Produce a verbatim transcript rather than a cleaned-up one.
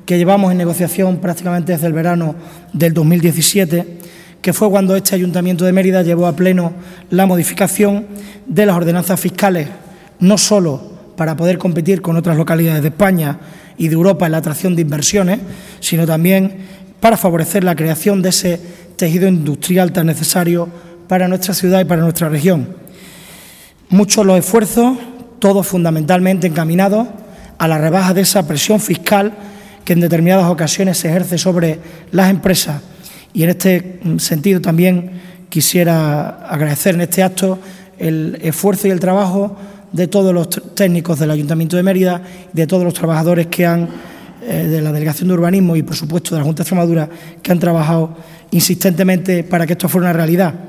que llevamos en negociación prácticamente desde el verano del dos mil diecisiete, que fue cuando este Ayuntamiento de Mérida llevó a pleno la modificación de las ordenanzas fiscales, no solo para poder competir con otras localidades de España y de Europa en la atracción de inversiones, sino también para favorecer la creación de ese tejido industrial tan necesario para nuestra ciudad y para nuestra región. Muchos los esfuerzos, todos fundamentalmente encaminados a la rebaja de esa presión fiscal que en determinadas ocasiones se ejerce sobre las empresas. Y en este sentido también quisiera agradecer en este acto el esfuerzo y el trabajo de todos los técnicos del Ayuntamiento de Mérida y de todos los trabajadores que han, eh, de la Delegación de Urbanismo y, por supuesto, de la Junta de Extremadura, que han trabajado insistentemente para que esto fuera una realidad.